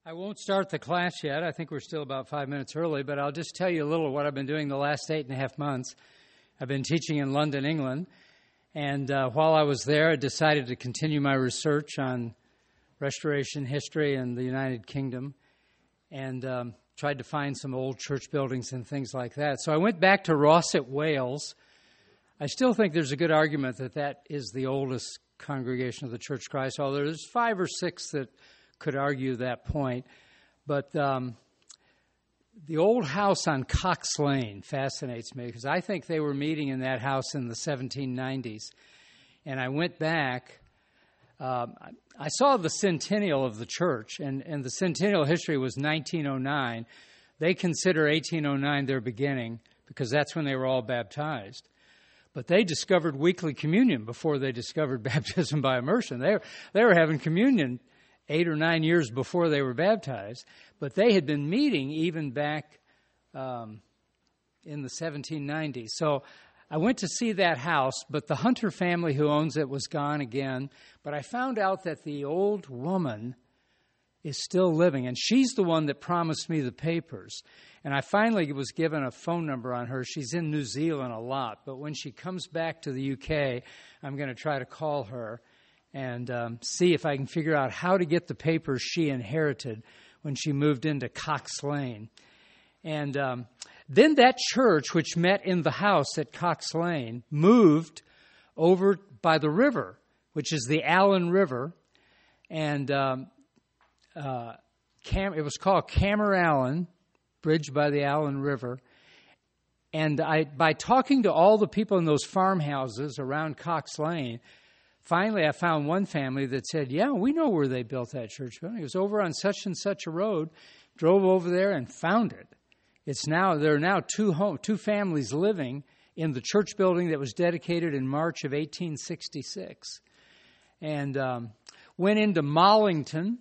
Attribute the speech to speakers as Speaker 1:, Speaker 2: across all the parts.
Speaker 1: I won't start the class yet. I think we're still about 5 minutes early, but I'll just tell you a little of what I've been doing the last 8.5 months. I've been teaching in London, England, and while I was there, I decided to continue my research on restoration history in the United Kingdom and tried to find some old church buildings and things like that. So I went back to Rosset, Wales. I still think there's a good argument that that is the oldest congregation of the Church of Christ, although there's 5 or 6 that could argue that point. But the old house on Cox Lane fascinates me because I think they were meeting in that house in the 1790s. And I went back. I saw the centennial of the church, and the centennial history was 1909. They consider 1809 their beginning because that's when they were all baptized. But they discovered weekly communion before they discovered baptism by immersion. They were having communion 8 or 9 years before they were baptized, but they had been meeting even back in the 1790s. So I went to see that house, but the Hunter family who owns it was gone again. But I found out that the old woman is still living, and she's the one that promised me the papers. And I finally was given a phone number on her. She's in New Zealand a lot, but when she comes back to the UK, I'm going to try to call her and see if I can figure out how to get the papers she inherited when she moved into Cox Lane. And then that church, which met in the house at Cox Lane, moved over by the river, which is the Allen River, and it was called Camerallen, bridge by the Allen River. And by talking to all the people in those farmhouses around Cox Lane, finally, I found one family that said, yeah, we know where they built that church building. It was over on such and such a road. Drove over there and found it. There are now two families living in the church building that was dedicated in March of 1866. And went into Mollington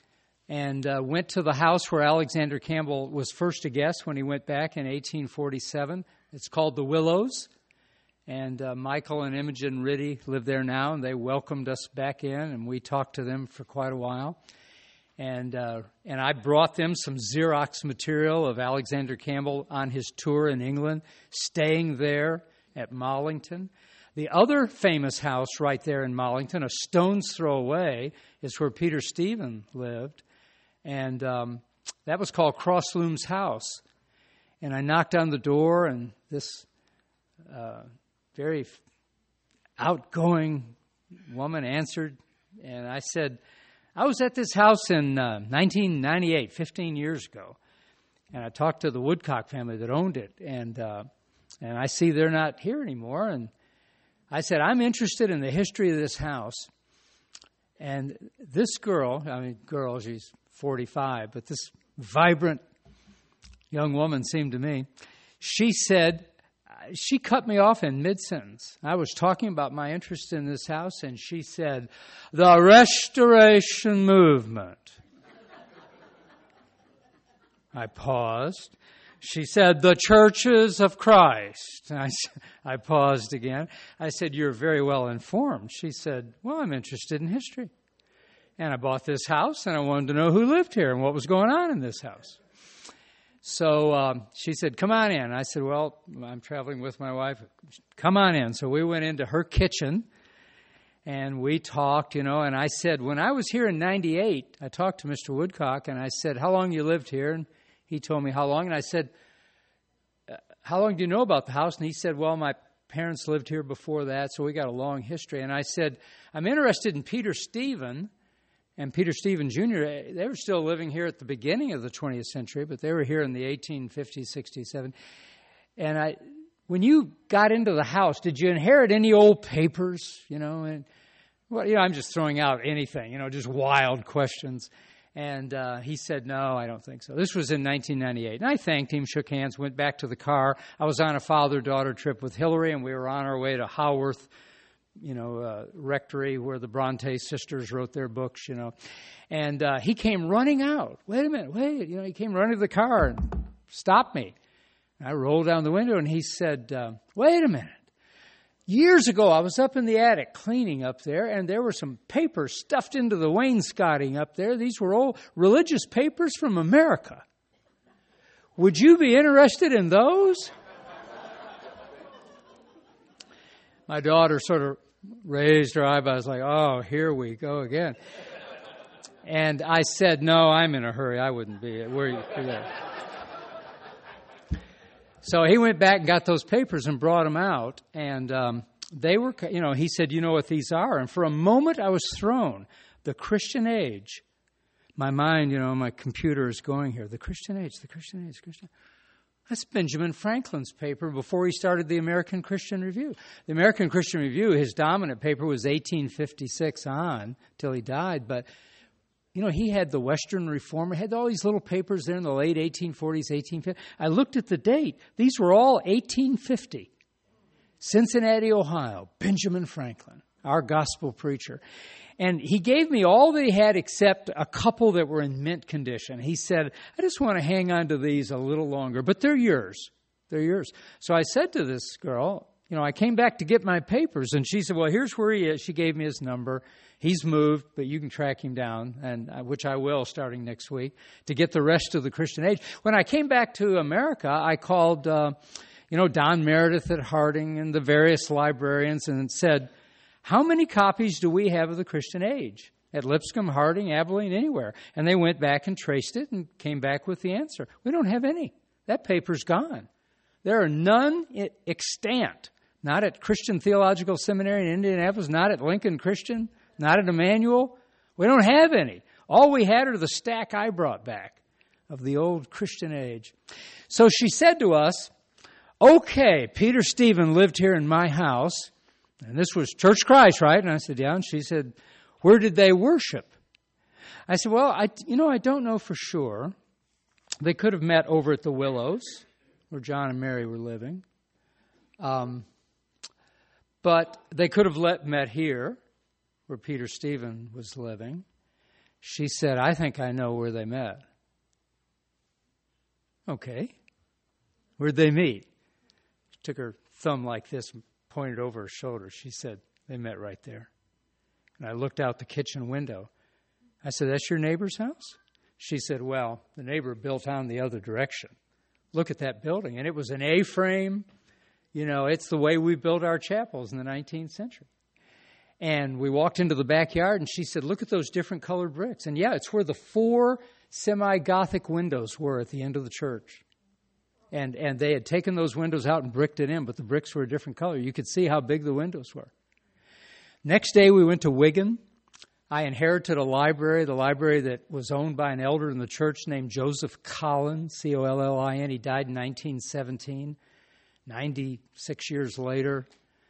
Speaker 1: and went to the house where Alexander Campbell was first a guest when he went back in 1847. It's called the Willows. And Michael and Imogen Riddy live there now, and they welcomed us back in, and we talked to them for quite a while. And I brought them some Xerox material of Alexander Campbell on his tour in England, staying there at Mollington. The other famous house right there in Mollington, a stone's throw away, is where Peter Stephen lived. And that was called Crosslooms House. And I knocked on the door, and this very outgoing woman answered, and I said, I was at this house in 1998, 15 years ago, and I talked to the Woodcock family that owned it, and I see they're not here anymore, and I said, I'm interested in the history of this house, and this girl, she's 45, but this vibrant young woman seemed to me, she said, she cut me off in mid-sentence. I was talking about my interest in this house, and she said, the Restoration Movement. I paused. She said, the Churches of Christ. I paused again. I said, you're very well informed. She said, well, I'm interested in history. And I bought this house, and I wanted to know who lived here and what was going on in this house. So she said, come on in. I said, well, I'm traveling with my wife. Come on in. So we went into her kitchen, and we talked, and I said, when I was here in 98, I talked to Mr. Woodcock, and I said, how long you lived here? And he told me how long. And I said, how long do you know about the house? And he said, well, my parents lived here before that, so we got a long history. And I said, I'm interested in Peter Stephen. And Peter Stephen Jr., they were still living here at the beginning of the 20th century, but they were here in the 1850s, 60s, 70s. And when you got into the house, did you inherit any old papers? And I'm just throwing out anything, just wild questions. And he said, no, I don't think so. This was in 1998. And I thanked him, shook hands, went back to the car. I was on a father-daughter trip with Hillary, and we were on our way to Haworth, rectory where the Bronte sisters wrote their books, And he came running out. Wait a minute, he came running to the car and stopped me. And I rolled down the window, and he said, wait a minute. Years ago, I was up in the attic cleaning up there, and there were some papers stuffed into the wainscoting up there. These were all religious papers from America. Would you be interested in those? My daughter sort of raised her eyebrows like, oh, here we go again. And I said, no, I'm in a hurry. I wouldn't be. Where are you? There. So he went back and got those papers and brought them out. And they were, he said, you know what these are? And for a moment I was thrown. The Christian Age. My mind, my computer is going here. The Christian Age, the Christian Age, the Christian Age. That's Benjamin Franklin's paper before he started the American Christian Review. The American Christian Review, his dominant paper was 1856 on till he died. But, he had the Western Reformer, had all these little papers there in the late 1840s, 1850s. I looked at the date. These were all 1850. Cincinnati, Ohio, Benjamin Franklin, our gospel preacher. And he gave me all that he had except a couple that were in mint condition. He said, I just want to hang on to these a little longer, but they're yours. They're yours. So I said to this girl, I came back to get my papers, and she said, well, here's where he is. She gave me his number. He's moved, but you can track him down, and which I will starting next week, to get the rest of the Christian Age. When I came back to America, I called, Don Meredith at Harding and the various librarians and said, how many copies do we have of the Christian Age? At Lipscomb, Harding, Abilene, anywhere. And they went back and traced it and came back with the answer. We don't have any. That paper's gone. There are none extant. Not at Christian Theological Seminary in Indianapolis, not at Lincoln Christian, not at Emmanuel. We don't have any. All we had are the stack I brought back of the old Christian Age. So she said to us, okay, Peter Stephen lived here in my house. And this was Church Christ, right? And I said, yeah. And she said, where did they worship? I said, well, I don't know for sure. They could have met over at the Willows, where John and Mary were living. But they could have met here, where Peter Stephen was living. She said, I think I know where they met. Okay. Where'd they meet? She took her thumb like this, pointed over her shoulder. She said, they met right there. And I looked out the kitchen window. I said, that's your neighbor's house? She said, well, the neighbor built on the other direction. Look at that building. And it was an A-frame. It's the way we built our chapels in the 19th century. And we walked into the backyard, and she said, look at those different colored bricks. And yeah, it's where the 4 semi-Gothic windows were at the end of the church. And they had taken those windows out and bricked it in, but the bricks were a different color. You could see how big the windows were. Next day, we went to Wigan. I inherited the library that was owned by an elder in the church named Joseph Collin, Collin. He died in 1917. 96 years later,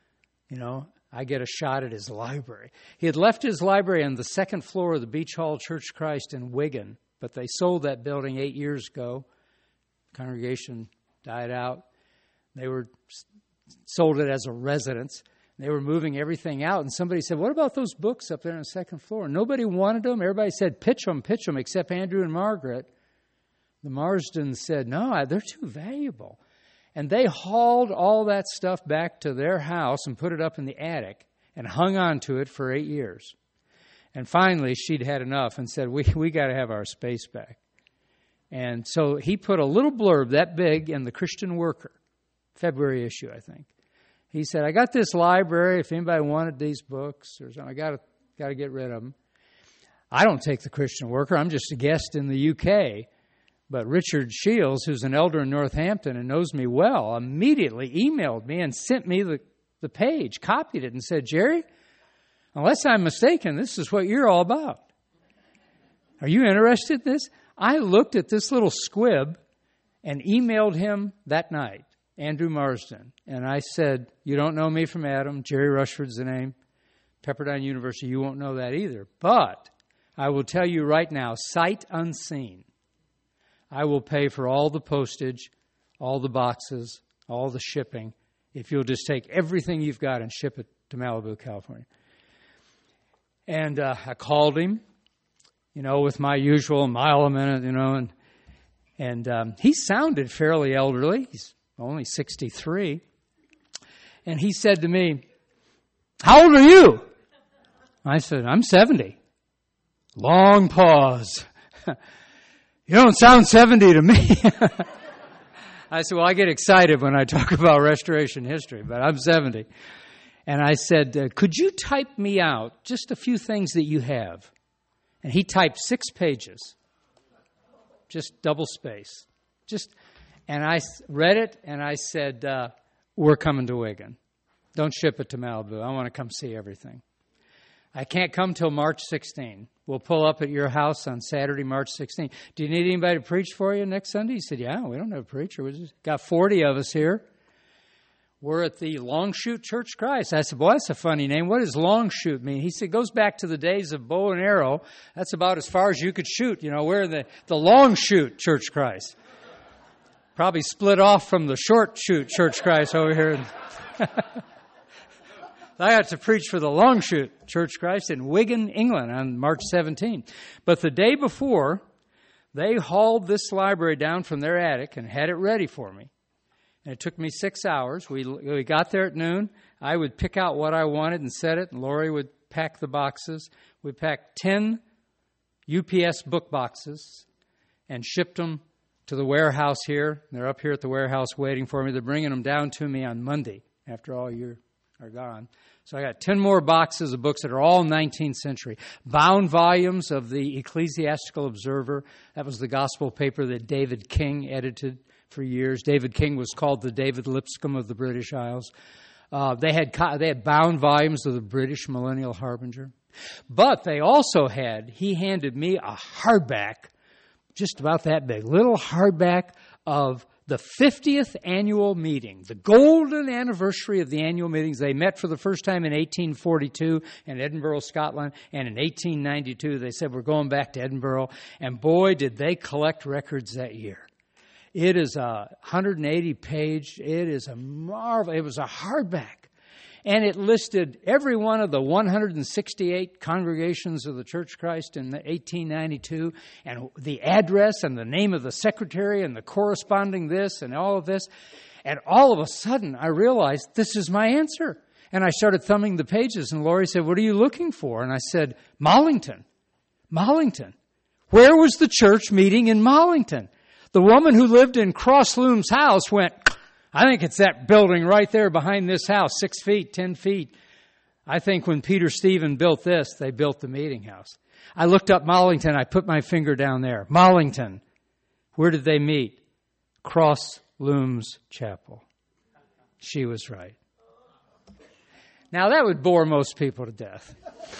Speaker 1: I get a shot at his library. He had left his library on the second floor of the Beach Hall Church Christ in Wigan, but they sold that building 8 years ago. Congregation died out. They sold it as a residence. They were moving everything out. And somebody said, what about those books up there on the second floor? Nobody wanted them. Everybody said, pitch them, except Andrew and Margaret. The Marsdens said, no, they're too valuable. And they hauled all that stuff back to their house and put it up in the attic and hung on to it for 8 years. And finally, she'd had enough and said, we got to have our space back. And so he put a little blurb that big in the Christian Worker, February issue, I think. He said, I got this library. If anybody wanted these books or something, I got to get rid of them. I don't take the Christian Worker. I'm just a guest in the UK. But Richard Shields, who's an elder in Northampton and knows me well, immediately emailed me and sent me the page, copied it, and said, Jerry, unless I'm mistaken, this is what you're all about. Are you interested in this? I looked at this little squib and emailed him that night, Andrew Marsden. And I said, you don't know me from Adam. Jerry Rushford's the name. Pepperdine University, you won't know that either. But I will tell you right now, sight unseen, I will pay for all the postage, all the boxes, all the shipping, if you'll just take everything you've got and ship it to Malibu, California. And I called him, with my usual mile a minute, and he sounded fairly elderly. He's only 63. And he said to me, How old are you? I said, I'm 70. Long pause. You don't sound 70 to me. I said, well, I get excited when I talk about Restoration history, but I'm 70. And I said, could you type me out just a few things that you have? And he typed 6 pages, just double space. And I read it, and I said, we're coming to Wigan. Don't ship it to Malibu. I want to come see everything. I can't come till March 16. We'll pull up at your house on Saturday, March 16. Do you need anybody to preach for you next Sunday? He said, yeah, we don't have a preacher. We just got 40 of us here. We're at the Longshoot Church Christ. I said, boy, that's a funny name. What does Longshoot mean? He said, it goes back to the days of bow and arrow. That's about as far as you could shoot. You know, we're the Longshoot Church Christ. Probably split off from the Short Shoot Church Christ over here. I got to preach for the Longshoot Church Christ in Wigan, England on March 17. But the day before, they hauled this library down from their attic and had it ready for me. And it took me 6 hours. We got there at noon. I would pick out what I wanted and set it, and Lori would pack the boxes. We packed 10 UPS book boxes and shipped them to the warehouse here. They're up here at the warehouse waiting for me. They're bringing them down to me on Monday after all you are gone. So I got 10 more boxes of books that are all 19th century. Bound volumes of the Ecclesiastical Observer. That was the gospel paper that David King edited for years. David King was called the David Lipscomb of the British Isles. They had bound volumes of the British Millennial Harbinger. But they also he handed me a hardback, just about that big, little hardback of the 50th annual meeting, the golden anniversary of the annual meetings. They met for the first time in 1842 in Edinburgh, Scotland, and in 1892 they said, we're going back to Edinburgh. And boy, did they collect records that year. It is a 180-page, it is a marvel. It was a hardback. And it listed every one of the 168 congregations of the Church of Christ in 1892, and the address and the name of the secretary and the corresponding this and all of this. And all of a sudden, I realized this is my answer. And I started thumbing the pages, and Lori said, what are you looking for? And I said, Mollington. Mollington. Where was the church meeting in Mollington? The woman who lived in Crosslooms house went, I think it's that building right there behind this house, 6 feet, 10 feet. I think when Peter Stephen built this, they built the meeting house. I looked up Mollington. I put my finger down there. Mollington. Where did they meet? Crosslooms Chapel. She was right. Now, that would bore most people to death.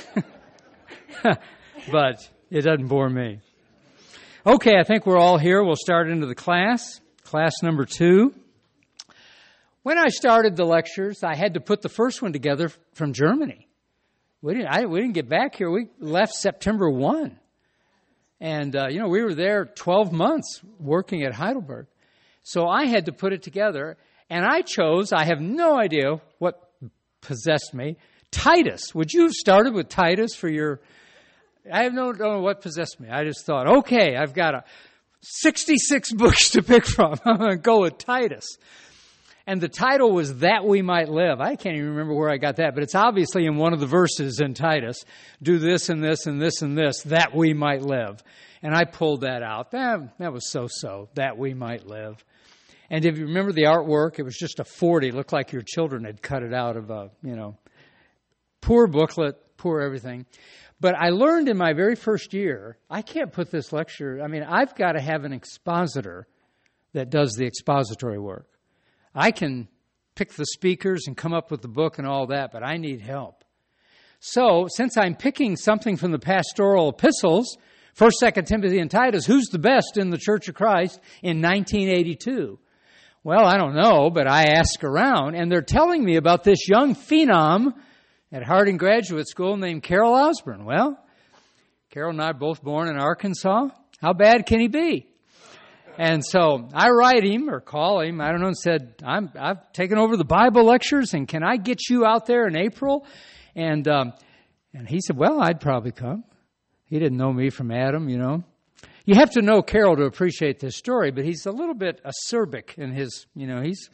Speaker 1: But it doesn't bore me. Okay, I think we're all here. We'll start into the class. Class number 2. When I started the lectures, I had to put the first one together from Germany. We didn't get back here. We left September 1. And, we were there 12 months working at Heidelberg. So I had to put it together. And I have no idea what possessed me, Titus. Would you have started with Titus for your... I don't know what possessed me. I just thought, okay, I've got 66 books to pick from. I'm going to go with Titus. And the title was That We Might Live. I can't even remember where I got that, but it's obviously in one of the verses in Titus. Do this and this and this and this, that we might live. And I pulled that out. That was so-so, that we might live. And if you remember the artwork, it was just a 40. It looked like your children had cut it out of a, poor booklet, poor everything. But I learned in my very first year, I can't put this lecture, I've got to have an expositor that does the expository work. I can pick the speakers and come up with the book and all that, but I need help. So, since I'm picking something from the pastoral epistles, 1st, 2nd Timothy, and Titus, who's the best in the Church of Christ in 1982? Well, I don't know, but I ask around, and they're telling me about this young phenom at Harding Graduate School named Carol Osborne. Well, Carol and I are both born in Arkansas. How bad can he be? And so I write him or call him, and said, I've taken over the Bible lectures, and can I get you out there in April? And he said, well, I'd probably come. He didn't know me from Adam, You have to know Carol to appreciate this story, but he's a little bit acerbic in his, he's a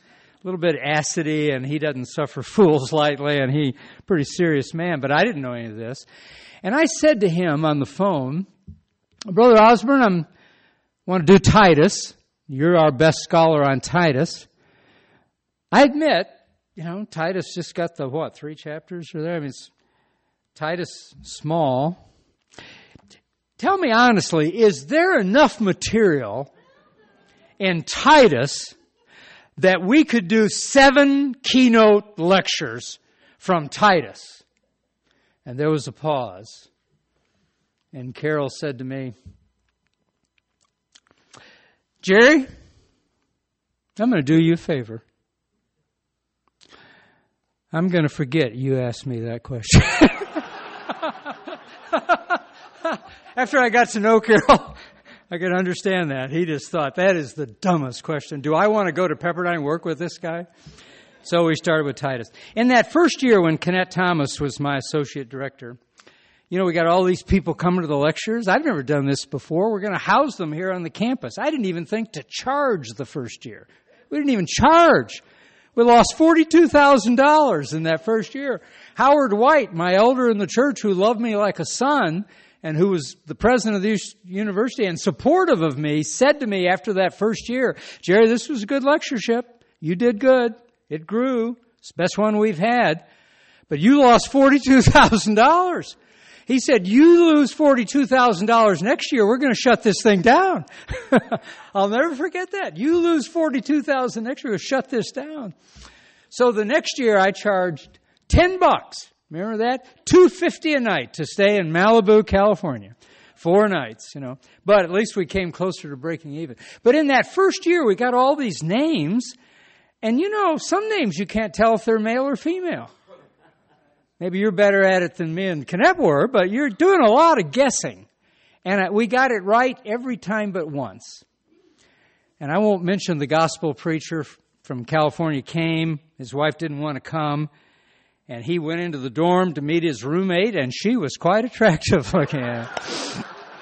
Speaker 1: little bit acidy, and he doesn't suffer fools lightly, and he's a pretty serious man, but I didn't know any of this. And I said to him on the phone, Brother Osborne, I want to do Titus. You're our best scholar on Titus. I admit, Titus just got the, 3 chapters or there? I mean, it's Titus small. Tell me honestly, is there enough material in Titus that we could do 7 keynote lectures from Titus? And there was a pause. And Carol said to me, Jerry, I'm going to do you a favor. I'm going to forget you asked me that question. After I got to know Carol, I could understand that. He just thought, that is the dumbest question. Do I want to go to Pepperdine and work with this guy? So we started with Titus. In that first year when Kenneth Thomas was my associate director, we got all these people coming to the lectures. I've never done this before. We're going to house them here on the campus. I didn't even think to charge the first year. We didn't even charge. We lost $42,000 in that first year. Howard White, my elder in the church who loved me like a son and who was the president of the university and supportive of me, said to me after that first year, Jerry, this was a good lectureship. You did good. It grew. It's the best one we've had. But you lost $42,000. He said, you lose $42,000 next year, we're going to shut this thing down. I'll never forget that. You lose $42,000 next year, we'll shut this down. So the next year I charged $10. Remember that? $250 a night to stay in Malibu, California. 4 nights, But at least we came closer to breaking even. But in that first year, we got all these names. And some names you can't tell if they're male or female. Maybe you're better at it than me and Kenneth were, but you're doing a lot of guessing. And we got it right every time but once. And I won't mention the gospel preacher from California came. His wife didn't want to come. And he went into the dorm to meet his roommate, and she was quite attractive looking at.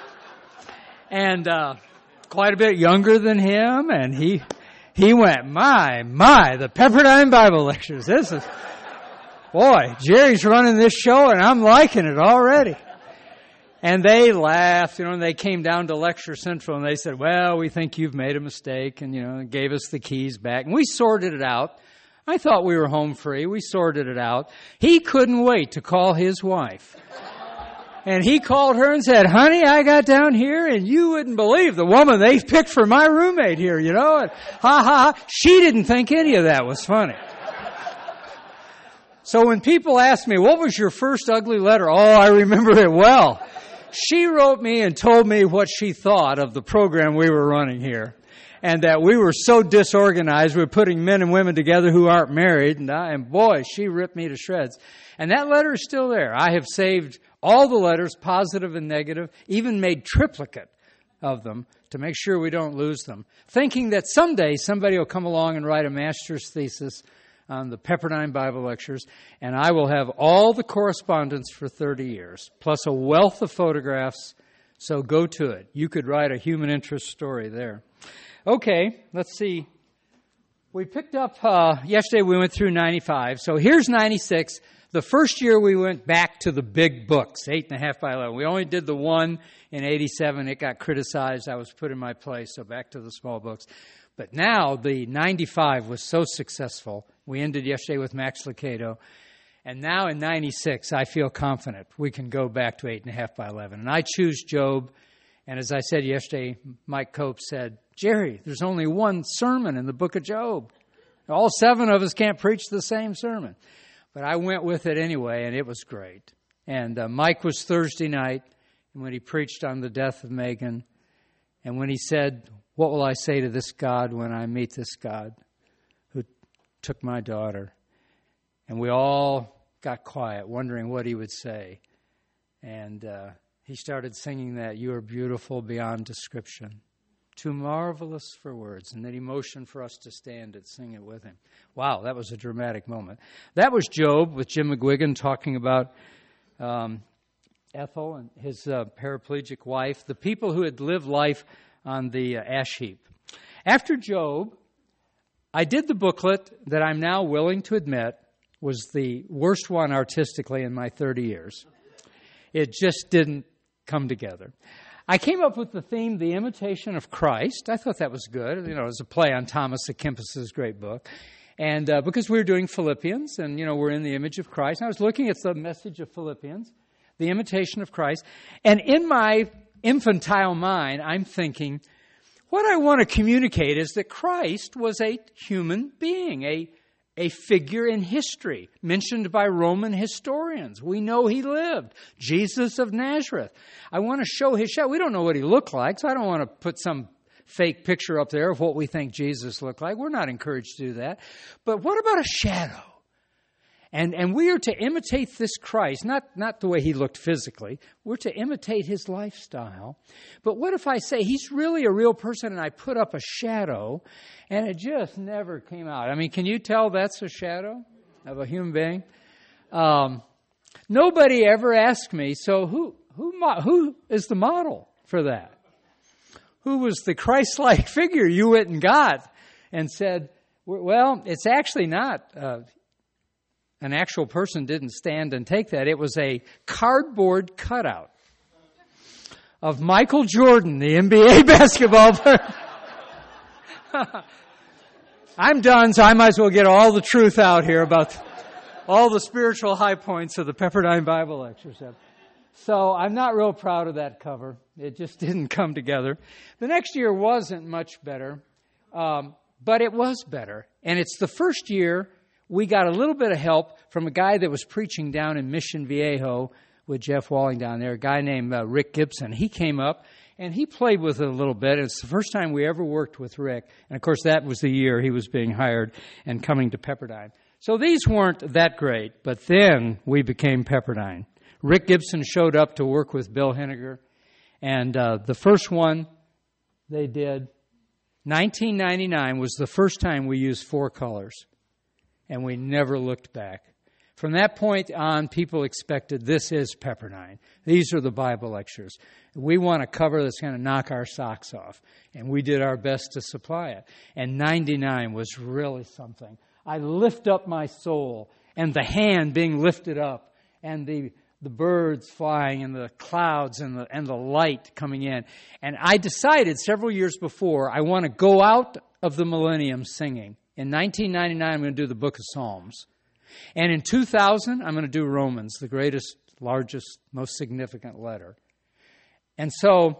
Speaker 1: And quite a bit younger than him. And he went, my, the Pepperdine Bible lectures. This is... Boy, Jerry's running this show and I'm liking it already. And they laughed, and they came down to Lecture Central and they said, well, we think you've made a mistake, and, gave us the keys back. And we sorted it out. I thought we were home free. We sorted it out. He couldn't wait to call his wife. And he called her and said, honey, I got down here and you wouldn't believe the woman they picked for my roommate here, And she didn't think any of that was funny. So when people ask me, what was your first ugly letter? Oh, I remember it well. She wrote me and told me what she thought of the program we were running here. And that we were so disorganized, we were putting men and women together who aren't married. And boy, she ripped me to shreds. And that letter is still there. I have saved all the letters, positive and negative, even made triplicate of them to make sure we don't lose them. Thinking that someday somebody will come along and write a master's thesis on the Pepperdine Bible Lectures, and I will have all the correspondence for 30 years, plus a wealth of photographs, so go to it. You could write a human interest story there. Okay, let's see. We picked up, yesterday we went through 95, so here's 96. The first year we went back to the big books, 8.5 by 11. We only did the one in 87. It got criticized. I was put in my place, so back to the small books. But now the 95 was so successful. We ended yesterday with Max Lucado. And now in 96, I feel confident we can go back to 8.5 by 11. And I choose Job. And as I said yesterday, Mike Cope said, Jerry, there's only one sermon in the book of Job. All 7 of us can't preach the same sermon. But I went with it anyway, and it was great. And Mike was Thursday night, and when he preached on the death of Megan, and when he said, what will I say to this God when I meet this God who took my daughter? And we all got quiet, wondering what he would say. And he started singing that, you are beautiful beyond description, too marvelous for words. And then he motioned for us to stand and sing it with him. Wow, that was a dramatic moment. That was Job with Jim McGuigan talking about Ethel and his paraplegic wife, the people who had lived life on the ash heap. After Job, I did the booklet that I'm now willing to admit was the worst one artistically in my 30 years. It just didn't come together. I came up with the theme, The Imitation of Christ. I thought that was good. It was a play on Thomas à Kempis's great book. And because we were doing Philippians, and, we're in the image of Christ. And I was looking at the message of Philippians, The Imitation of Christ. And in my infantile mind, I'm thinking, what I want to communicate is that Christ was a human being, a figure in history mentioned by Roman historians. We know he lived. Jesus of Nazareth. I want to show his shadow. We don't know what he looked like, so I don't want to put some fake picture up there of what we think Jesus looked like. We're not encouraged to do that. But what about a shadow? And we are to imitate this Christ, not the way he looked physically. We're to imitate his lifestyle. But what if I say he's really a real person and I put up a shadow and it just never came out? I mean, can you tell that's a shadow of a human being? Nobody ever asked me, so who is the model for that? Who was the Christ-like figure you went and got and said, well, it's actually not... An actual person didn't stand and take that. It was a cardboard cutout of Michael Jordan, the NBA basketball player. I'm done, so I might as well get all the truth out here about all the spiritual high points of the Pepperdine Bible Lectures. So I'm not real proud of that cover. It just didn't come together. The next year wasn't much better, but it was better. And it's the first year we got a little bit of help from a guy that was preaching down in Mission Viejo with Jeff Walling down there, a guy named Rick Gibson. He came up and he played with it a little bit. It's the first time we ever worked with Rick. And, of course, that was the year he was being hired and coming to Pepperdine. So these weren't that great, but then we became Pepperdine. Rick Gibson showed up to work with Bill Henniger. And the first one they did, 1999, was the first time we used 4 colors. And we never looked back. From that point on, people expected this is Pepperdine. These are the Bible lectures. We want a cover that's going to knock our socks off. And we did our best to supply it. And 99 was really something. I lift up my soul, and the hand being lifted up, and the birds flying, and the clouds, and the light coming in. And I decided several years before, I want to go out of the millennium singing. In 1999, I'm going to do the Book of Psalms. And in 2000, I'm going to do Romans, the greatest, largest, most significant letter. And so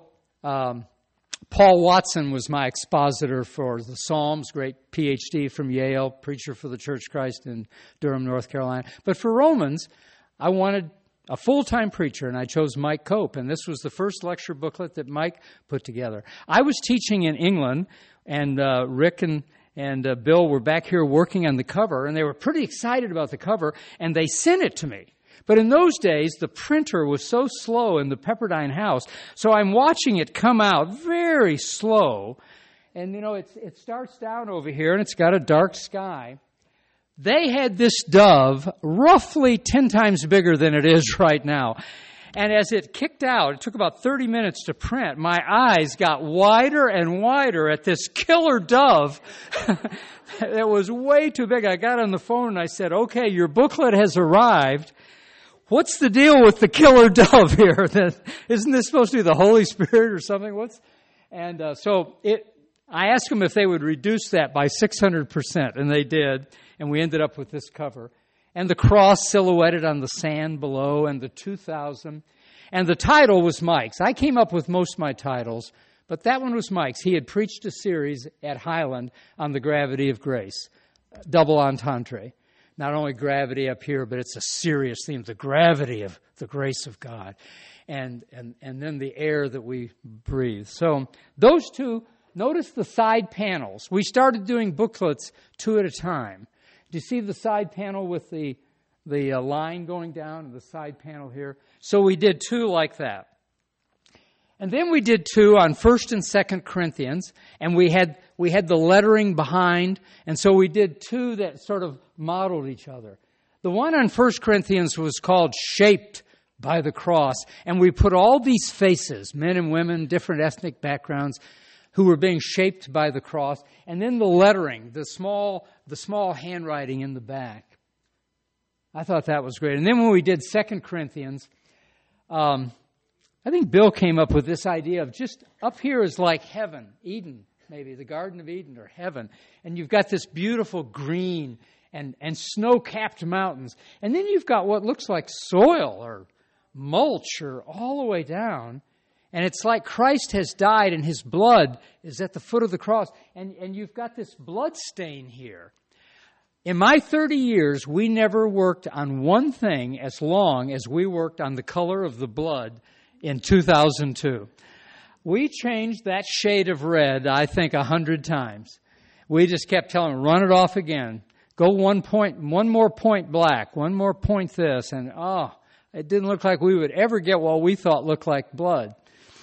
Speaker 1: Paul Watson was my expositor for the Psalms, great PhD from Yale, preacher for the Church of Christ in Durham, North Carolina. But for Romans, I wanted a full-time preacher, and I chose Mike Cope. And this was the first lecture booklet that Mike put together. I was teaching in England, and Rick and Bill were back here working on the cover, and they were pretty excited about the cover, and they sent it to me. But in those days, the printer was so slow in the Pepperdine house, so I'm watching it come out very slow. And, it starts down over here, and it's got a dark sky. They had this dove roughly 10 times bigger than it is right now. And as it kicked out, it took about 30 minutes to print, my eyes got wider and wider at this killer dove that was way too big. I got on the phone and I said, okay, your booklet has arrived. What's the deal with the killer dove here? Isn't this supposed to be the Holy Spirit or something? I asked them if they would reduce that by 600%, and they did, and we ended up with this cover. And the cross silhouetted on the sand below, and the 2000. And the title was Mike's. I came up with most of my titles, but that one was Mike's. He had preached a series at Highland on the gravity of grace, double entendre. Not only gravity up here, but it's a serious theme, the gravity of the grace of God, and then the air that we breathe. So those two, notice the side panels. We started doing booklets 2 at a time. Do you see the side panel with the line going down and the side panel here? So we did 2 like that. And then we did 2 on 1st and 2nd Corinthians, and we had the lettering behind, and so we did 2 that sort of modeled each other. The one on 1 Corinthians was called Shaped by the Cross, and we put all these faces, men and women, different ethnic backgrounds, who were being shaped by the cross, and then the lettering, the small handwriting in the back. I thought that was great. And then when we did 2 Corinthians, I think Bill came up with this idea of just up here is like heaven, Eden, maybe the Garden of Eden or heaven. And you've got this beautiful green and snow-capped mountains. And then you've got what looks like soil or mulch or all the way down. And it's like Christ has died and his blood is at the foot of the cross. And you've got this blood stain here. In my 30 years, we never worked on one thing as long as we worked on the color of the blood in 2002. We changed that shade of red, I think, 100 times. We just kept telling them, run it off again. Go one more point black, one more point this. And, it didn't look like we would ever get what we thought looked like blood.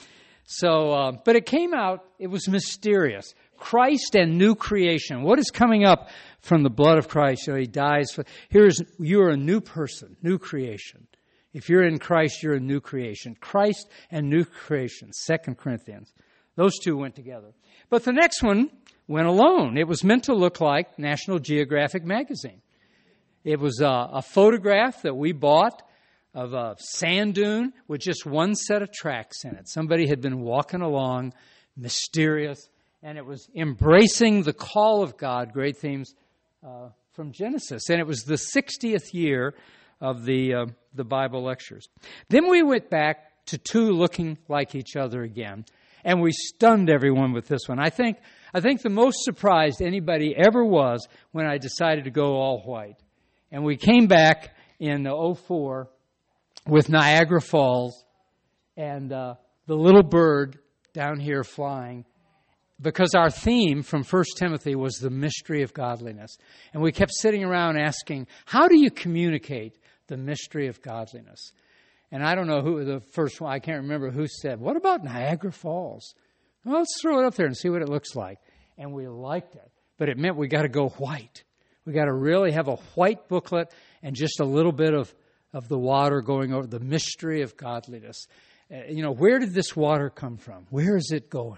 Speaker 1: So, but it came out, it was mysterious. Christ and new creation. What is coming up from the blood of Christ? He dies. You're a new person, new creation. If you're in Christ, you're a new creation. Christ and new creation, 2 Corinthians. Those two went together. But the next one went alone. It was meant to look like National Geographic magazine. It was a photograph that we bought of a sand dune with just one set of tracks in it. Somebody had been walking along, mysterious, and it was embracing the call of God, great themes from Genesis. And it was the 60th year of the Bible lectures. Then we went back to two looking like each other again, and we stunned everyone with this one. I think the most surprised anybody ever was when I decided to go all white. And we came back in 2004 with Niagara Falls and the little bird down here flying, because our theme from 1 Timothy was the mystery of godliness. And we kept sitting around asking, how do you communicate the mystery of godliness? And I don't know who the first one, I can't remember who said, what about Niagara Falls? Well, let's throw it up there and see what it looks like. And we liked it. But it meant we got to go white. We got to really have a white booklet and just a little bit of the water going over the mystery of godliness. Where did this water come from? Where is it going?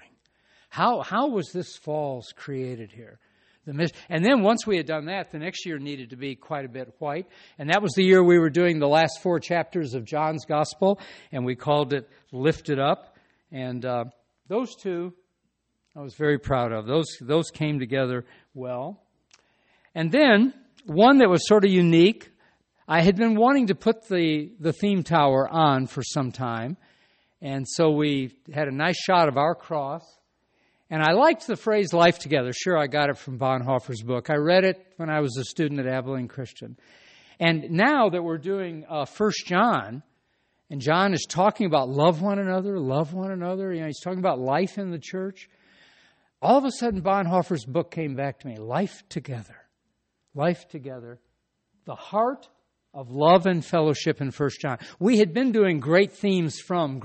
Speaker 1: How was this falls created here? And then once we had done that, the next year needed to be quite a bit white. And that was the year we were doing the last 4 chapters of John's Gospel, and we called it Lifted Up. And those two I was very proud of. Those came together well. And then one that was sort of unique, I had been wanting to put the theme tower on for some time. And so we had a nice shot of our cross. And I liked the phrase life together. Sure, I got it from Bonhoeffer's book. I read it when I was a student at Abilene Christian. And now that we're doing 1 John, and John is talking about love one another. He's talking about life in the church. All of a sudden, Bonhoeffer's book came back to me. Life together. Life together. The heart of love and fellowship in 1 John. We had been doing great themes. And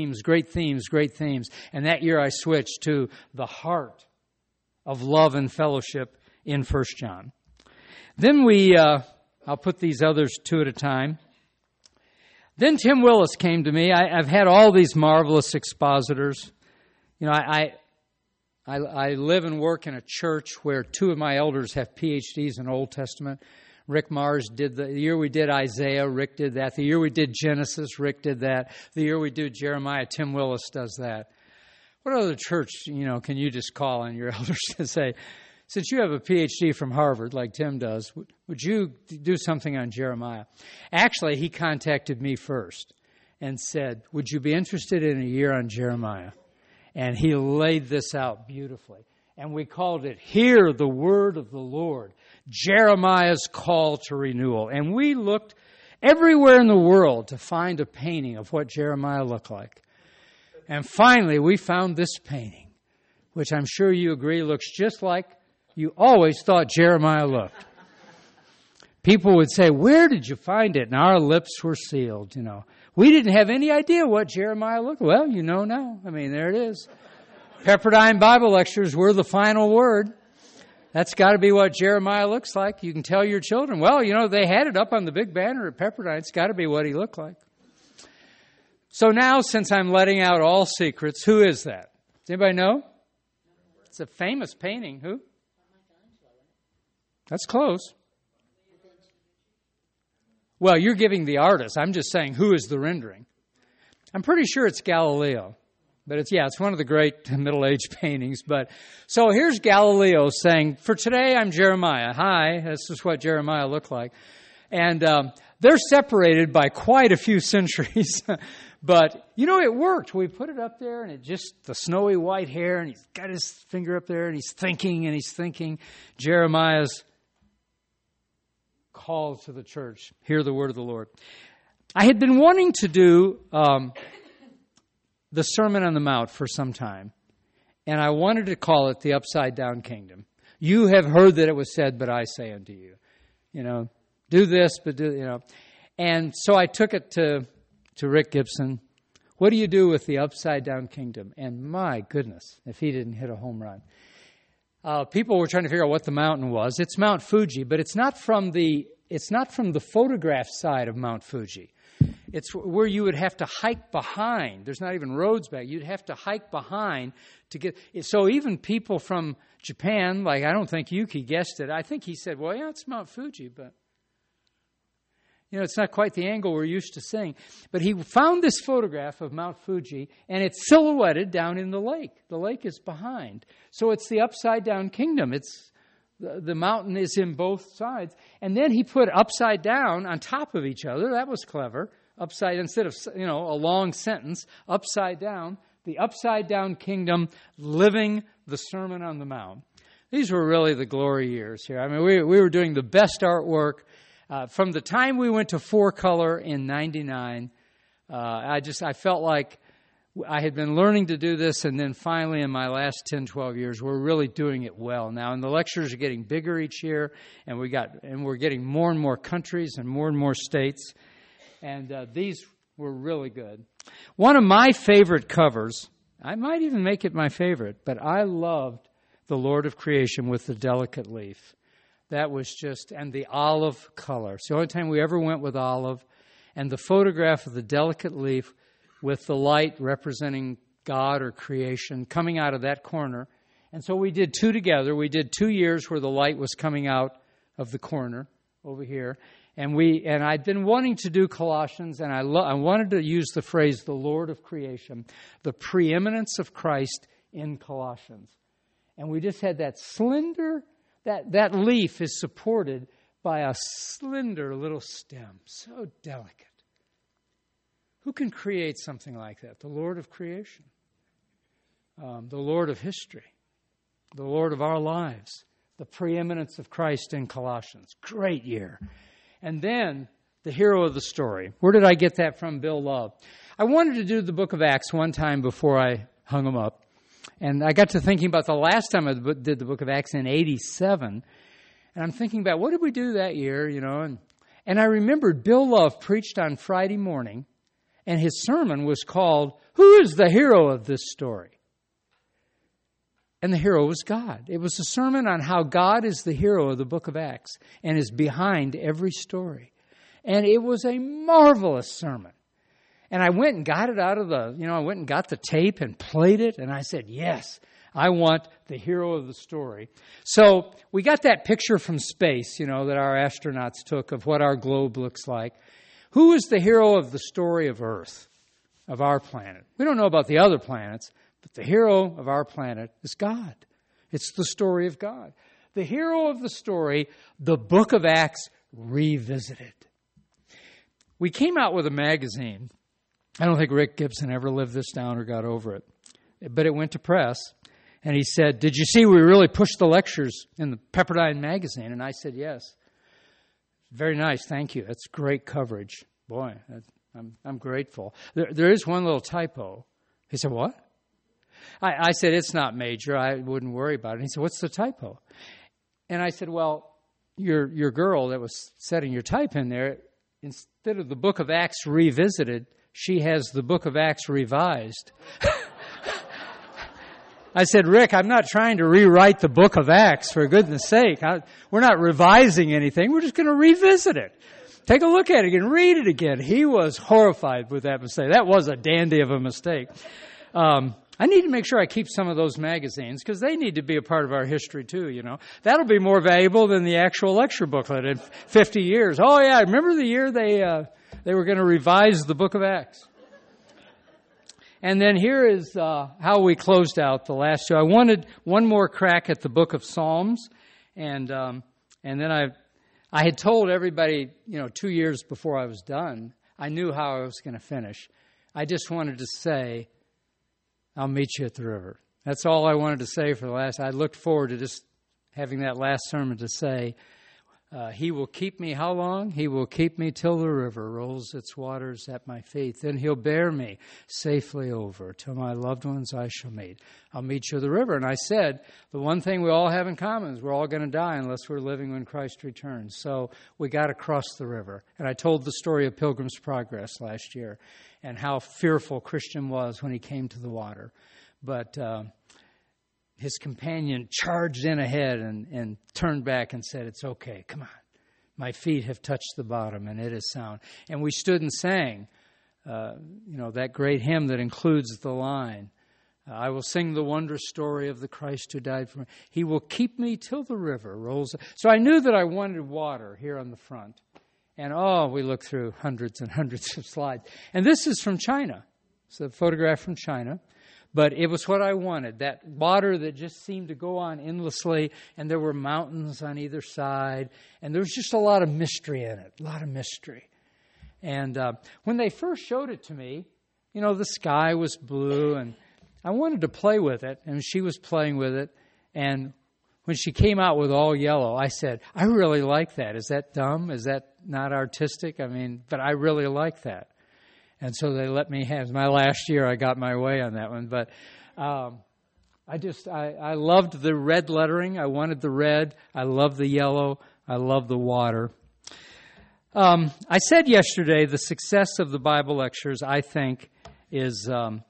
Speaker 1: that year I switched to the heart of love and fellowship in 1 John. Then I'll put these others 2 at a time. Then Tim Willis came to me. I've had all these marvelous expositors. I live and work in a church where 2 of my elders have PhDs in Old Testament. Rick Mars did the year we did Isaiah, Rick did that. The year we did Genesis, Rick did that. The year we do Jeremiah, Tim Willis does that. What other church, can you just call on your elders and say, since you have a PhD from Harvard like Tim does, would you do something on Jeremiah? Actually, he contacted me first and said, would you be interested in a year on Jeremiah? And he laid this out beautifully. And we called it, Hear the Word of the Lord, Jeremiah's Call to Renewal. And we looked everywhere in the world to find a painting of what Jeremiah looked like. And finally, we found this painting, which I'm sure you agree looks just like you always thought Jeremiah looked. People would say, where did you find it? And our lips were sealed, We didn't have any idea what Jeremiah looked like. Well, now. There it is. Pepperdine Bible Lectures were the final word. That's got to be what Jeremiah looks like. You can tell your children, they had it up on the big banner at Pepperdine. It's got to be what he looked like. So now, since I'm letting out all secrets, who is that? Does anybody know? It's a famous painting. Who? That's close. Well, you're giving the artist. I'm just saying, who is the rendering? I'm pretty sure it's Galileo. But it's one of the great Middle Age paintings. But so here's Galileo saying, for today I'm Jeremiah. Hi, this is what Jeremiah looked like. And they're separated by quite a few centuries. But, it worked. We put it up there, and it just, the snowy white hair, and he's got his finger up there, and he's thinking. Jeremiah's call to the church. Hear the word of the Lord. I had been wanting to do the Sermon on the Mount for some time, and I wanted to call it the Upside Down Kingdom. You have heard that it was said, but I say unto you. Do this, but do. And so I took it to Rick Gibson. What do you do with the Upside Down Kingdom? And my goodness, if he didn't hit a home run. People were trying to figure out what the mountain was. It's Mount Fuji, but it's not from the photograph side of Mount Fuji. It's where you would have to hike behind. There's not even roads back. You'd have to hike behind to get. So even people from Japan, like I don't think Yuki guessed it. I think he said, well, yeah, it's Mount Fuji, but it's not quite the angle we're used to seeing. But he found this photograph of Mount Fuji, and it's silhouetted down in the lake. The lake is behind. So it's the upside down kingdom. It's the mountain is in both sides. And then he put upside down on top of each other. That was clever. Upside, instead of, a long sentence, upside down. The upside down kingdom, living the Sermon on the Mount. These were really the glory years here. I mean, we were doing the best artwork. From the time we went to 4-color in 99, I felt like I had been learning to do this, and then finally in my last 10, 12 years, we're really doing it well now. And the lectures are getting bigger each year, and we're getting more and more countries and more states. And these were really good. One of my favorite covers, I might even make it my favorite, but I loved The Lord of Creation with the delicate leaf. That was and the olive color. It's the only time we ever went with olive. And the photograph of the delicate leaf with the light representing God or creation coming out of that corner. And so we did two together. We did 2 years where the light was coming out of the corner over here. And I'd been wanting to do Colossians, and I wanted to use the phrase, the Lord of creation, the preeminence of Christ in Colossians. And we just had that slender, that leaf is supported by a slender little stem, so delicate. Who can create something like that? The Lord of creation, the Lord of history, the Lord of our lives, the preeminence of Christ in Colossians. Great year. And then the hero of the story. Where did I get that from? Bill Love. I wanted to do the book of Acts one time before I hung them up. And I got to thinking about the last time I did the book of Acts in 87. And I'm thinking about, what did we do that year, And I remembered Bill Love preached on Friday morning, and his sermon was called, Who is the hero of this story? And the hero was God. It was a sermon on how God is the hero of the book of Acts and is behind every story. And it was a marvelous sermon. And I went and got it out of I went and got the tape and played it. And I said, yes, I want the hero of the story. So we got that picture from space, that our astronauts took of what our globe looks like. Who is the hero of the story of Earth, of our planet? We don't know about the other planets. But the hero of our planet is God. It's the story of God. The hero of the story, the book of Acts revisited. We came out with a magazine. I don't think Rick Gibson ever lived this down or got over it. But it went to press. And he said, did you see we really pushed the lectures in the Pepperdine magazine? And I said, yes. Very nice, thank you. That's great coverage. Boy, I'm grateful. There is one little typo. He said, what? I said, it's not major. I wouldn't worry about it. And he said, what's the typo? And I said, well, your girl that was setting your type in there, instead of the book of Acts revisited, she has the book of Acts revised. I said, Rick, I'm not trying to rewrite the book of Acts, for goodness sake. We're not revising anything. We're just going to revisit it. Take a look at it again. Read it again. He was horrified with that mistake. That was a dandy of a mistake. I need to make sure I keep some of those magazines because they need to be a part of our history too, you know. That'll be more valuable than the actual lecture booklet in 50 years. Oh yeah, remember the year they were going to revise the book of Acts. And then here is how we closed out the last two. I wanted one more crack at the book of Psalms, and then I had told everybody, 2 years before I was done, I knew how I was going to finish. I just wanted to say, I'll meet you at the river. That's all I wanted to say for the last. I looked forward to just having that last sermon to say, He will keep me how long? He will keep me till the river rolls its waters at my feet. Then He'll bear me safely over. Till my loved ones I shall meet. I'll meet you at the river. And I said, the one thing we all have in common is we're all going to die unless we're living when Christ returns. So we got to cross the river. And I told the story of Pilgrim's Progress last year and how fearful Christian was when he came to the water. But his companion charged in ahead and turned back and said, it's okay, come on. My feet have touched the bottom and it is sound. And we stood and sang, that great hymn that includes the line, I will sing the wondrous story of the Christ who died for me. He will keep me till the river rolls. So I knew that I wanted water here on the front. And we looked through hundreds and hundreds of slides. And this is from China. It's a photograph from China. But it was what I wanted, that water that just seemed to go on endlessly, and there were mountains on either side, and there was just a lot of mystery in it, a lot of mystery. And when they first showed it to me, the sky was blue, and I wanted to play with it, and she was playing with it, and when she came out with all yellow, I said, I really like that. Is that dumb? Is that not artistic? But I really like that. And so they let me have my last year. I got my way on that one, but I loved the red lettering. I wanted the red. I love the yellow. I love the water. I said yesterday the success of the Bible lectures, I think, is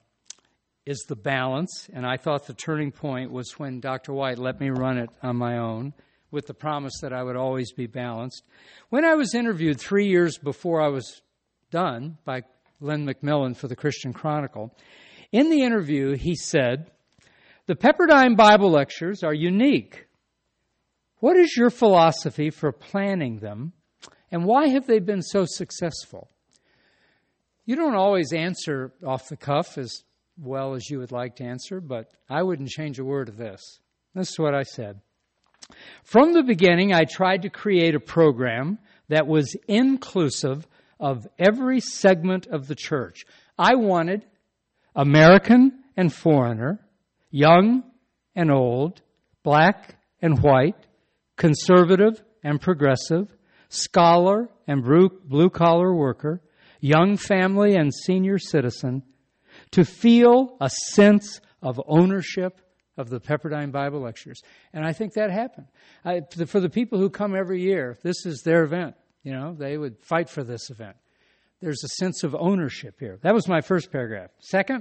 Speaker 1: the balance. And I thought the turning point was when Dr. White let me run it on my own with the promise that I would always be balanced. When I was interviewed 3 years before I was done by Len McMillan for the Christian Chronicle. In the interview, he said, the Pepperdine Bible lectures are unique. What is your philosophy for planning them, and why have they been so successful? You don't always answer off the cuff as well as you would like to answer, but I wouldn't change a word of this. This is what I said. From the beginning, I tried to create a program that was inclusive of every segment of the church. I wanted American and foreigner, young and old, black and white, conservative and progressive, scholar and blue-collar worker, young family and senior citizen, to feel a sense of ownership of the Pepperdine Bible Lectures. And I think that happened. For the people who come every year, this is their event. They would fight for this event. There's a sense of ownership here. That was my first paragraph. Second,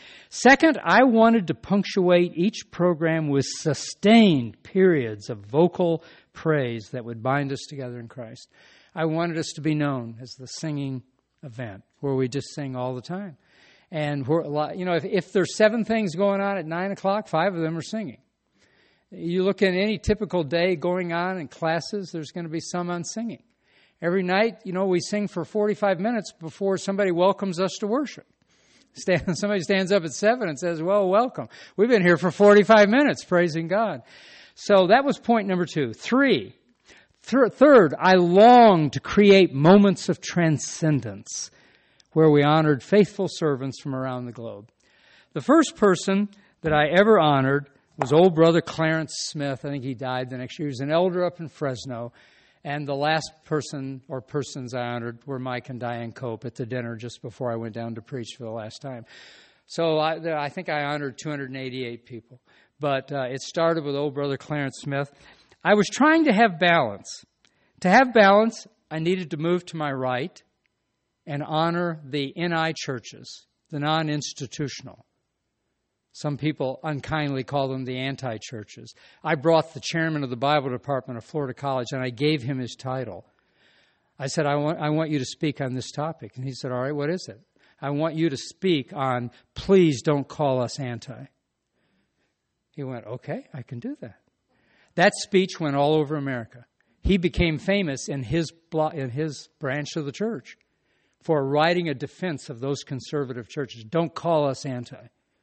Speaker 1: I wanted to punctuate each program with sustained periods of vocal praise that would bind us together in Christ. I wanted us to be known as the singing event, where we just sing all the time. And if there's 7 things going on at 9 o'clock, 5 of them are singing. You look at any typical day going on in classes, there's going to be some on singing. Every night, we sing for 45 minutes before somebody welcomes us to worship. Somebody stands up at 7 and says, well, welcome. We've been here for 45 minutes praising God. So that was point number 2. Third, I longed to create moments of transcendence where we honored faithful servants from around the globe. The first person that I ever honored was old brother Clarence Smith. I think he died the next year. He was an elder up in Fresno. And the last person or persons I honored were Mike and Diane Cope at the dinner just before I went down to preach for the last time. So I think I honored 288 people. But it started with old brother Clarence Smith. I was trying to have balance. To have balance, I needed to move to my right and honor the NI churches, the non-institutional. Some people unkindly call them the anti-churches. I brought the chairman of the Bible department of Florida College, and I gave him his title. I said, I want you to speak on this topic. And he said, all right, what is it? I want you to speak on Please Don't Call Us Anti. He went, okay, I can do that. That speech went all over America. He became famous in his branch of the church for writing a defense of those conservative churches. Don't call us anti.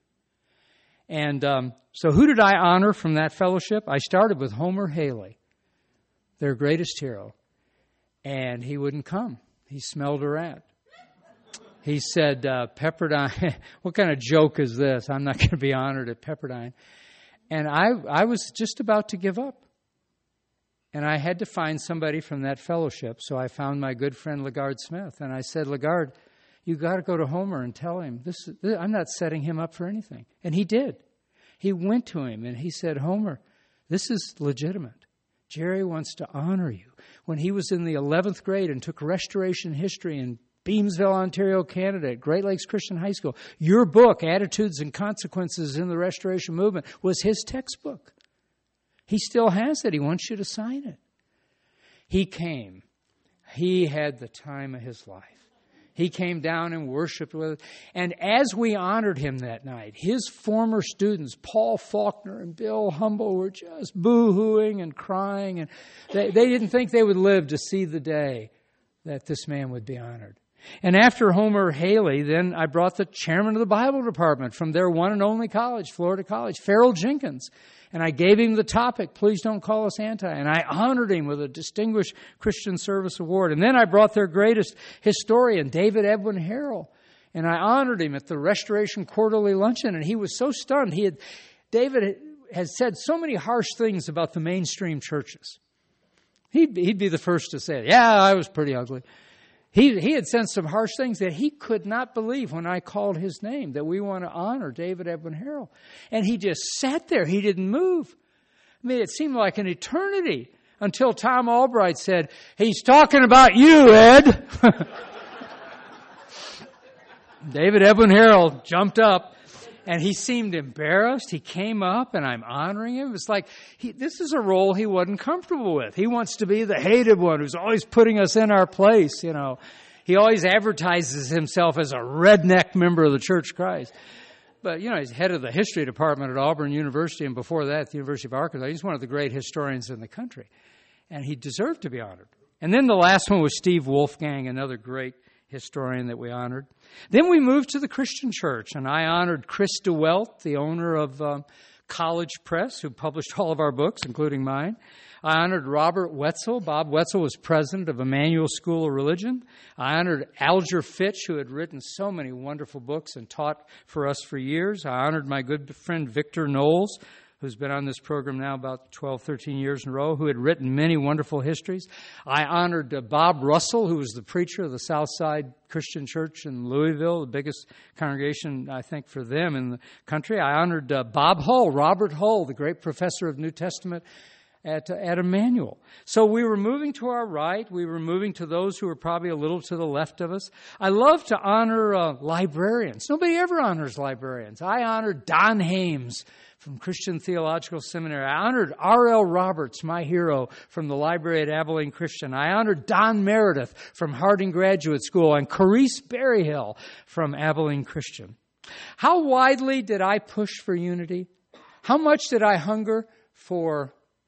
Speaker 1: And so who did I honor from that fellowship? I started with Homer Haley, their greatest hero. And he wouldn't come. He smelled a rat. He said, Pepperdine, what kind of joke is this? I'm not going to be honored at Pepperdine. And I was just about to give up. And I had to find somebody from that fellowship. So I found my good friend LaGard Smith. And I said, LaGard, you got to go to Homer and tell him, I'm not setting him up for anything. And he did. He went to him and he said, Homer, this is legitimate. Jerry wants to honor you. When he was in the 11th grade and took Restoration History in Beamsville, Ontario, Canada, at Great Lakes Christian High School, your book, Attitudes and Consequences in the Restoration Movement, was his textbook. He still has it. He wants you to sign it. He came. He had the time of his life. He came down and worshiped with us. And as we honored him that night, his former students, Paul Faulkner and Bill Humble, were just boo-hooing and crying. And they didn't think they would live to see the day that this man would be honored. And after Homer Haley, then I brought the chairman of the Bible department from their one and only college, Florida College, Farrell Jenkins. And I gave him the topic, Please Don't Call Us Anti. And I honored him with a Distinguished Christian Service Award. And then I brought their greatest historian, David Edwin Harrell. And I honored him at the Restoration Quarterly Luncheon. And he was so stunned. David has said so many harsh things about the mainstream churches. He'd be the first to say, yeah, I was pretty ugly. He had said some harsh things that he could not believe when I called his name, that we want to honor David Edwin Harrell. And he just sat there. He didn't move. I mean, it seemed like an eternity until Tom Albright said, he's talking about you, Ed. David Edwin Harrell jumped up. And he seemed embarrassed. He came up, and I'm honoring him. It's like, this is a role he wasn't comfortable with. He wants to be the hated one who's always putting us in our place, you know. He always advertises himself as a redneck member of the Church of Christ. But, you know, he's head of the history department at Auburn University, and before that, at the University of Arkansas. He's one of the great historians in the country. And he deserved to be honored. And then the last one was Steve Wolfgang, another great historian that we honored. Then we moved to the Christian Church, and I honored Chris DeWelt, the owner of College Press, who published all of our books, including mine. I honored Robert Wetzel. Bob Wetzel was president of Emmanuel School of Religion. I honored Alger Fitch, who had written so many wonderful books and taught for us for years. I honored my good friend Victor Knowles, who's been on this program now about 12, 13 years in a row, who had written many wonderful histories. I honored Bob Russell, who was the preacher of the Southside Christian Church in Louisville, the biggest congregation, I think, for them in the country. I honored Bob Hull, Robert Hull, the great professor of New Testament at Emmanuel. So we were moving to our right. We were moving to those who were probably a little to the left of us. I love to honor librarians. Nobody ever honors librarians. I honored Don Hames from Christian Theological Seminary. I honored R.L. Roberts, my hero, from the library at Abilene Christian. I honored Don Meredith from Harding Graduate School and Carice Berryhill from Abilene Christian. How widely did I push for unity? How much did I hunger for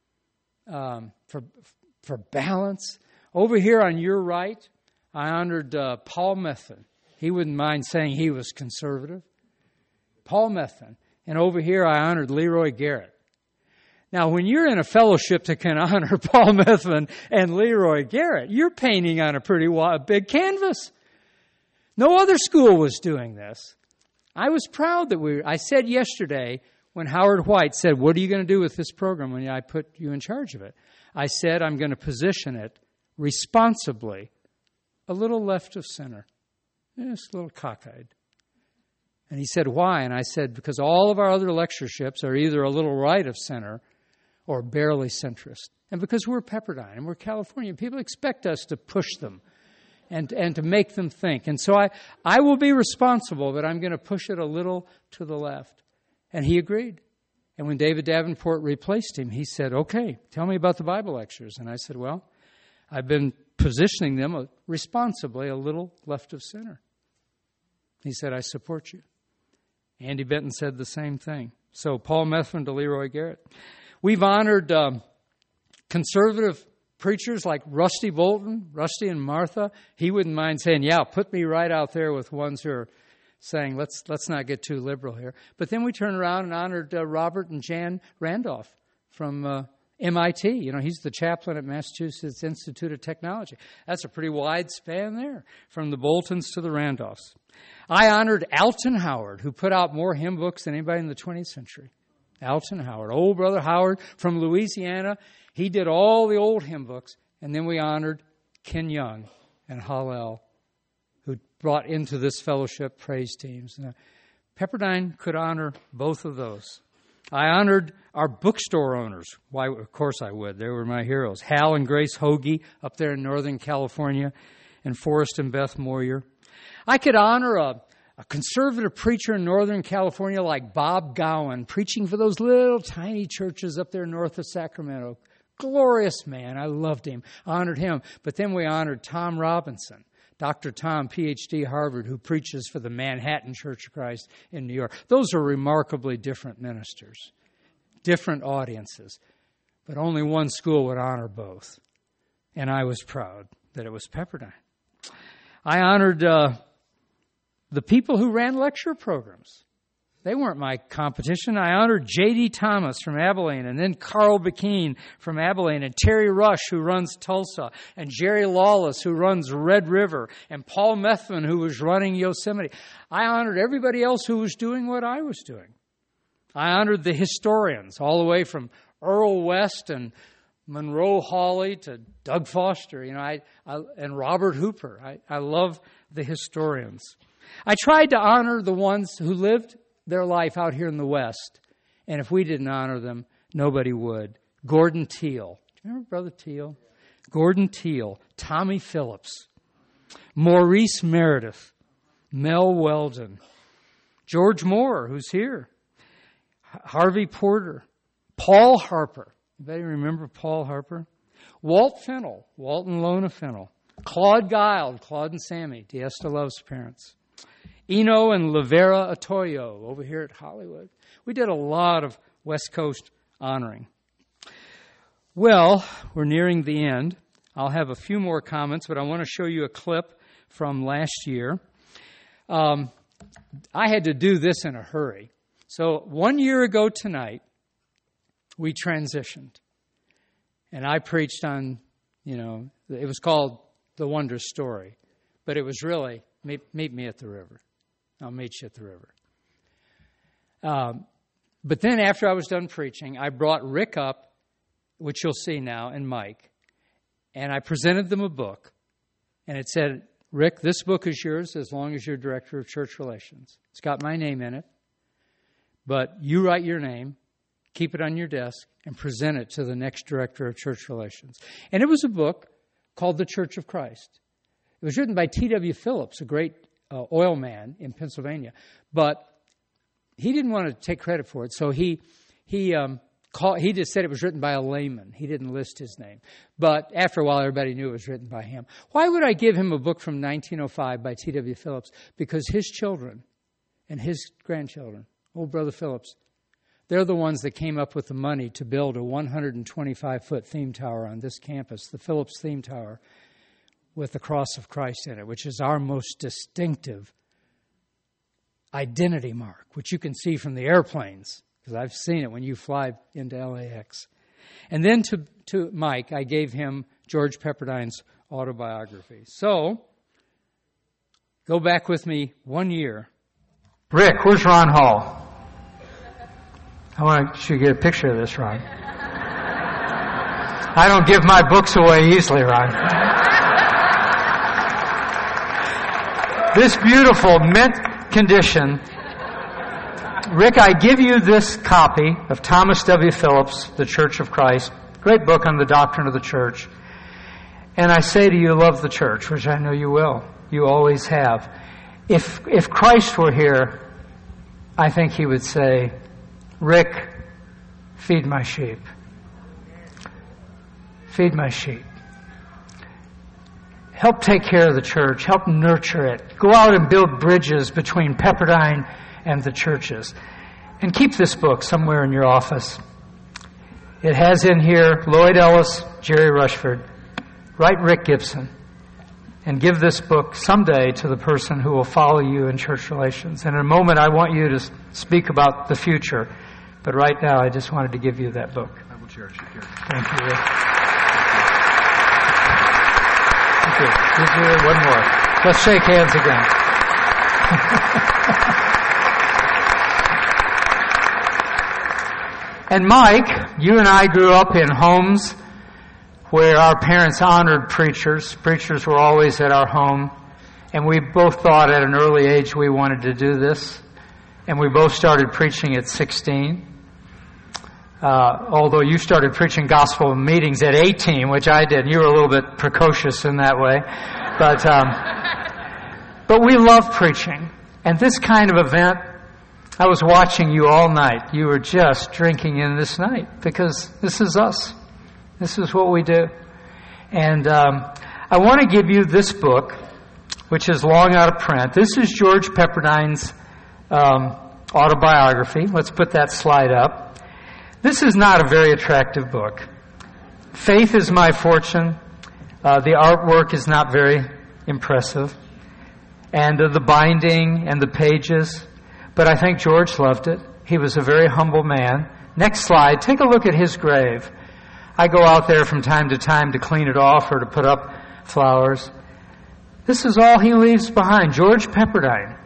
Speaker 1: balance? Over here on your right, I honored Paul Methven. He wouldn't mind saying he was conservative. Paul Methven. And over here, I honored Leroy Garrett. Now, when you're in a fellowship that can honor Paul Methven and Leroy Garrett, you're painting on a pretty big canvas. No other school was doing this. I was proud that I said yesterday when Howard White said, what are you going to do with this program when I put you in charge of it? I said, I'm going to position it responsibly a little left of center. Just a little cockeyed. And he said, why? And I said, because all of our other lectureships are either a little right of center or barely centrist. And because we're Pepperdine and we're California, people expect us to push them and to make them think. And so I will be responsible, but I'm going to push it a little to the left. And he agreed. And when David Davenport replaced him, he said, okay, tell me about the Bible lectures. And I said, well, I've been positioning them responsibly a little left of center. He said, I support you. Andy Benton said the same thing. So Paul Methven to Leroy Garrett. We've honored conservative preachers like Rusty Bolton, Rusty and Martha. He wouldn't mind saying, yeah, put me right out there with ones who are saying, let's not get too liberal here. But then we turned around and honored Robert and Jan Randolph from MIT. You know, he's the chaplain at Massachusetts Institute of Technology. That's a pretty wide span there, from the Boltons to the Randolphs. I honored Alton Howard, who put out more hymn books than anybody in the 20th century. Alton Howard, old brother Howard from Louisiana. He did all the old hymn books. And then we honored Ken Young and Hallel, who brought into this fellowship praise teams. Pepperdine could honor both of those. I honored our bookstore owners. Why? Of course I would. They were my heroes. Hal and Grace Hoagie up there in Northern California, and Forrest and Beth Moyer. I could honor a conservative preacher in Northern California like Bob Gowan, preaching for those little tiny churches up there north of Sacramento. Glorious man. I loved him. Honored him. But then we honored Tom Robinson, Dr. Tom, Ph.D., Harvard, who preaches for the Manhattan Church of Christ in New York. Those are remarkably different ministers, different audiences. But only one school would honor both. And I was proud that it was Pepperdine. I honored the people who ran lecture programs. They weren't my competition. I honored J.D. Thomas from Abilene, and then Carl Bekeen from Abilene, and Terry Rush, who runs Tulsa, and Jerry Lawless, who runs Red River, and Paul Methven, who was running Yosemite. I honored everybody else who was doing what I was doing. I honored the historians, all the way from Earl West and Monroe Hawley to Doug Foster, and Robert Hooper. I love the historians. I tried to honor the ones who lived their life out here in the West. And if we didn't honor them, nobody would. Gordon Teal. Do you remember Brother Teal? Gordon Teal. Tommy Phillips. Maurice Meredith. Mel Weldon. George Moore, who's here. Harvey Porter. Paul Harper. Anybody remember Paul Harper? Walt Fennell. Walt and Lona Fennell. Claude Guile. Claude and Sammy. D'Esta Love's parents. Eno and Lavera Atoyo over here at Hollywood. We did a lot of West Coast honoring. Well, we're nearing the end. I'll have a few more comments, but I want to show you a clip from last year. I had to do this in a hurry. So 1 year ago tonight, we transitioned. And I preached on, it was called The Wonder Story. But it was really, meet me at the river. I'll meet you at the river. But then after I was done preaching, I brought Rick up, which you'll see now, and Mike. And I presented them a book. And it said, Rick, this book is yours as long as you're director of church relations. It's got my name in it. But you write your name, keep it on your desk, and present it to the next director of church relations. And it was a book called The Church of Christ. It was written by T.W. Phillips, a great oil man in Pennsylvania, but he didn't want to take credit for it, so he just said it was written by a layman. He didn't list his name, but after a while, everybody knew it was written by him. Why would I give him a book from 1905 by T.W. Phillips? Because his children and his grandchildren, old brother Phillips, they're the ones that came up with the money to build a 125-foot theme tower on this campus, the Phillips Theme Tower, with the cross of Christ in it, which is our most distinctive identity mark, which you can see from the airplanes, because I've seen it when you fly into LAX. And then to Mike, I gave him George Pepperdine's autobiography. So, go back with me 1 year. Rick, where's Ron Hall? I want you to get a picture of this, Ron. I don't give my books away easily, Ron. This beautiful mint condition. Rick, I give you this copy of Thomas W. Phillips, The Church of Christ. Great book on the doctrine of the church. And I say to you, love the church, which I know you will. You always have. If Christ were here, I think he would say, Rick, feed my sheep. Feed my sheep.
Speaker 2: Help take care of the church. Help nurture it. Go out and build bridges between Pepperdine and the churches. And keep this book somewhere in your office. It has in here Lloyd Ellis, Jerry Rushford. Write Rick Gibson. And give this book someday to the person who will follow you in church relations. And in a moment, I want you to speak about the future. But right now, I just wanted to give you that book.
Speaker 3: I will cherish it here.
Speaker 2: Thank you, Rick. Thank you. One more. Let's shake hands again. And Mike, you and I grew up in homes where our parents honored preachers. Preachers were always at our home. And we both thought at an early age we wanted to do this. And we both started preaching at 16. Although you started preaching gospel meetings at 18, which I did. You were a little bit precocious in that way. But we love preaching. And this kind of event, I was watching you all night. You were just drinking in this night because this is us. This is what we do. And I want to give you this book, which is long out of print. This is George Pepperdine's autobiography. Let's put that slide up. This is not a very attractive book. Faith is My Fortune. The artwork is not very impressive. And the binding and the pages. But I think George loved it. He was a very humble man. Next slide. Take a look at his grave. I go out there from time to time to clean it off or to put up flowers. This is all he leaves behind. George Pepperdine,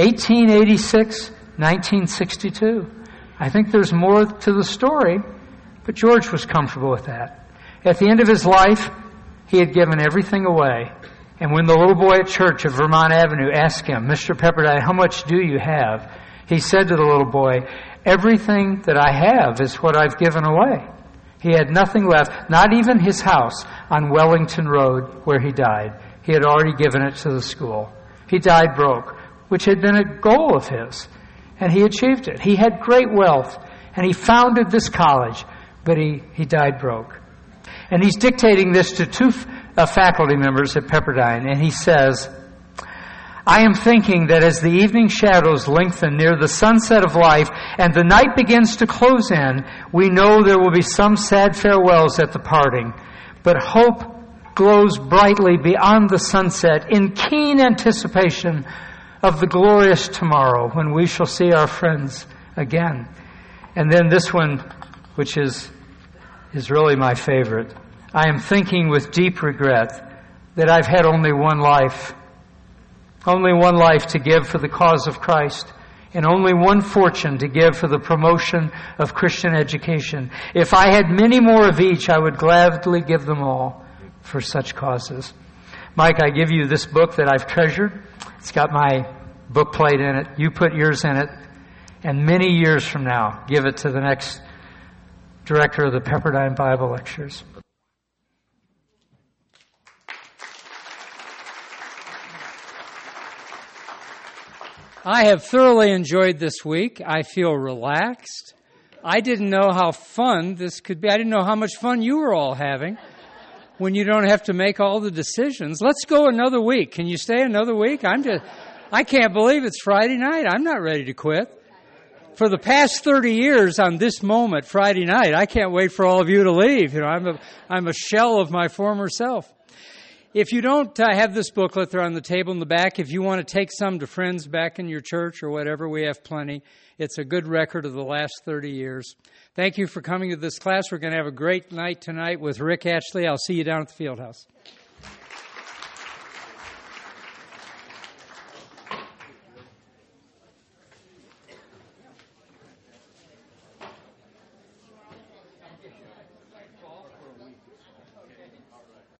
Speaker 2: 1886, 1962. I think there's more to the story, but George was comfortable with that. At the end of his life, he had given everything away. And when the little boy at church of Vermont Avenue asked him, Mr. Pepperdine, how much do you have? He said to the little boy, everything that I have is what I've given away. He had nothing left, not even his house on Wellington Road where he died. He had already given it to the school. He died broke, which had been a goal of his. And he achieved it. He had great wealth, and he founded this college, but he died broke. And he's dictating this to two faculty members at Pepperdine, and he says, I am thinking that as the evening shadows lengthen near the sunset of life and the night begins to close in, we know there will be some sad farewells at the parting. But hope glows brightly beyond the sunset in keen anticipation of the glorious tomorrow when we shall see our friends again. And then this one, which is really my favorite. I am thinking with deep regret that I've had only one life to give for the cause of Christ, and only one fortune to give for the promotion of Christian education. If I had many more of each, I would gladly give them all for such causes. Mike, I give you this book that I've treasured. It's got my book plate in it. You put yours in it. And many years from now, give it to the next director of the Pepperdine Bible Lectures.
Speaker 1: I have thoroughly enjoyed this week. I feel relaxed. I didn't know how fun this could be. I didn't know how much fun you were all having when you don't have to make all the decisions. Let's go another week. Can you stay another week? I can't believe it's Friday night. I'm not ready to quit. For the past 30 years on this moment, Friday night, I can't wait for all of you to leave. I'm a shell of my former self. If you don't have this booklet, they're on the table in the back. If you want to take some to friends back in your church or whatever, we have plenty. It's a good record of the last 30 years. Thank you for coming to this class. We're going to have a great night tonight with Rick Ashley. I'll see you down at the Fieldhouse.